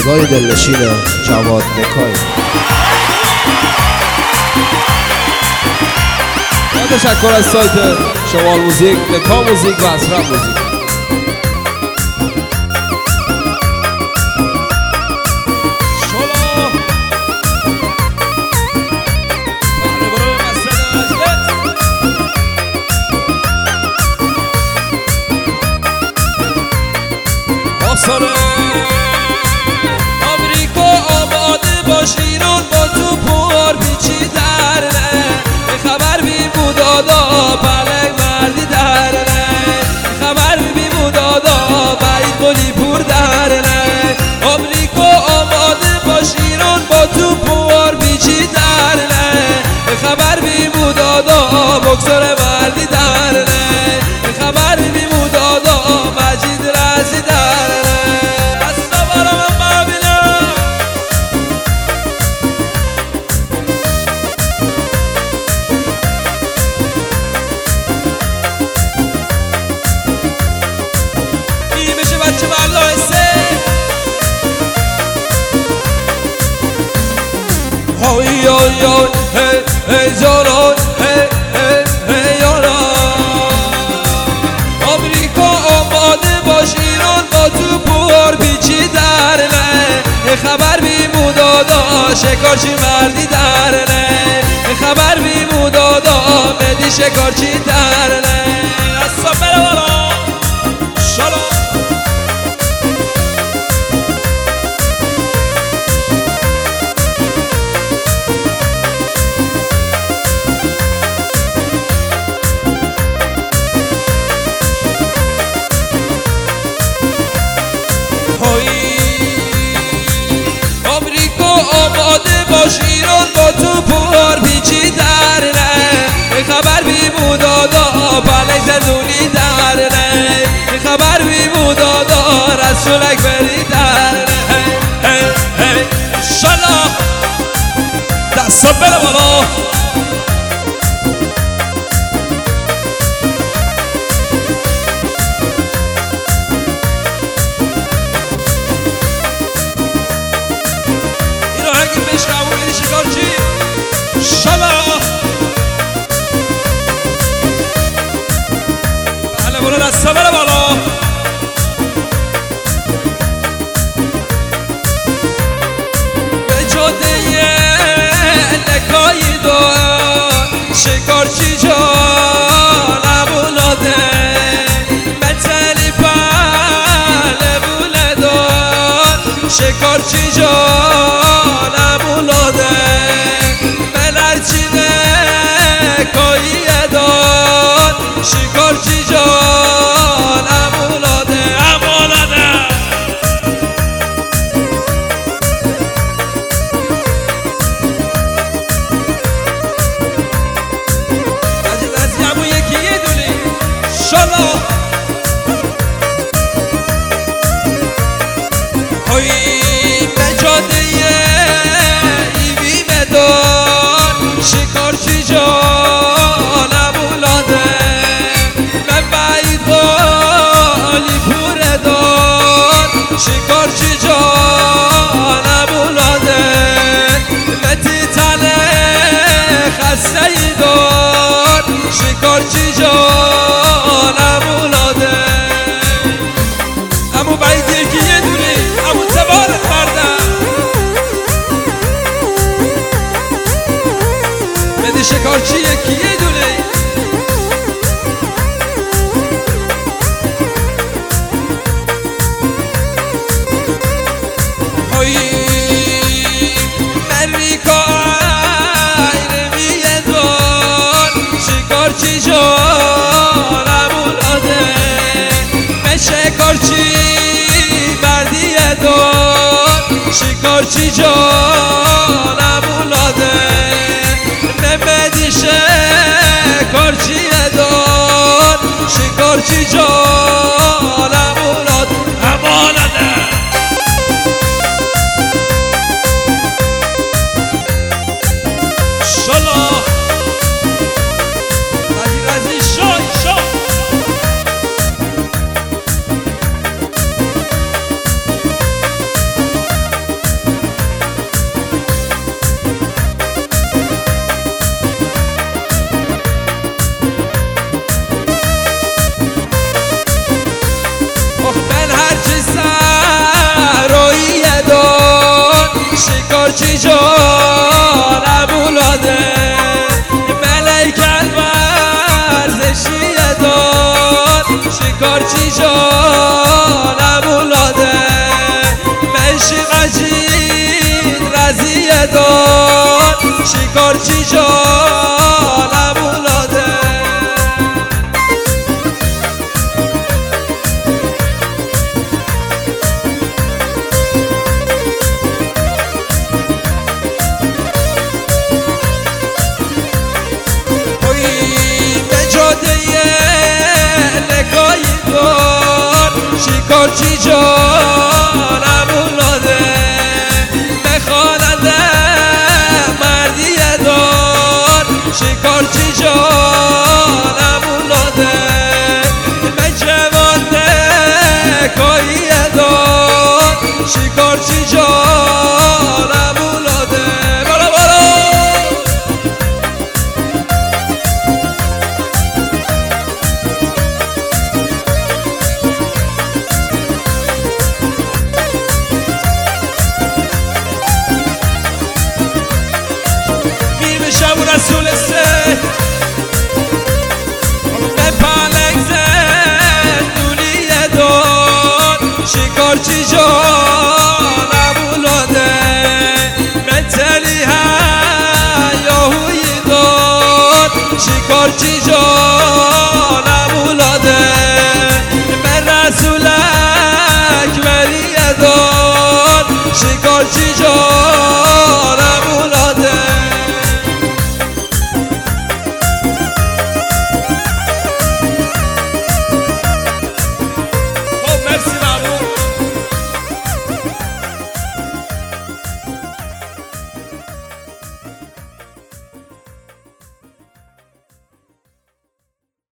صدای دلنشین جواد نکای. تشکر از سایت شمال موزیک، نکا موزیک و اسرا موزیک. آمریکا آماده باش، ایران با تو پوار پیچی درنه، خبر بی بودادا پلنگ مردی درنه، خبر بی بودادا بعید گلی پور درنه. آمریکا آماده باش، ایران با تو پوار پیچی درنه، خبر بی بودادا بکسر مردی درنه، خبر بی بودادا مجید رزی درنه. بچه برداشته هایی هایی هی جانان هی یاران. آمریکا آماده باش، ایران با تو پوار پیچی درنه، خبر بی مودادا شکارچی مردی درنه، خبر بی مودادا مدی شکارچی درنه. اصلا بره بالا شالا آمریکا آماده باش، ایران با تو پوار پیچی درنه، خبر بی بودادا پلنگ زندونی درنه، خبر بی بودادا رسولک بری درنه. شالا دستا بره بالا شکارچی شالا بله برو دستا بره بالا. به جاده نکایی دار شکارچی جانم اولاده، بتلی پله بوله دار شکارچی جانم اولاده، بلرچینه کاییه دار شکارچی جانم اولاده اولاده. از همون یکی یه دونی شالا هایی به جاده ایوی بدار شکارچی جانم اولاده، من بعید غالی پوره دار شکارچی جانم اولاده، متی تنه خسته ای دار شکارچی جانم اولاده. امو بعید یکی یه دونه امو تبارک بردم بدی شکارچی یکی یه دونه. هایی امریکا ایرمیه دار شکارچی جانم اولاده، به شکارچی مردیه دار شکارچی جانم اولاده، نمدی شکارچیه دار شکارچی جانم اولاده اولاده. شالا رزی شا شکارچی جانم اولاده ملیک ورزشی داد شکارچی جانم اولاده منشی قجید رزی داد شکارچی جانم اولاده شکارچی جانم اولاده به خواننده مردی دار شکارچی جانم اولاده به جوانده کایی دار شکارچی جانم اولاده بالا بالا شب رسول سه به پلنگ زندونی داد شکارچی جانم اولاده من تلی هیاهوی داد شکارچی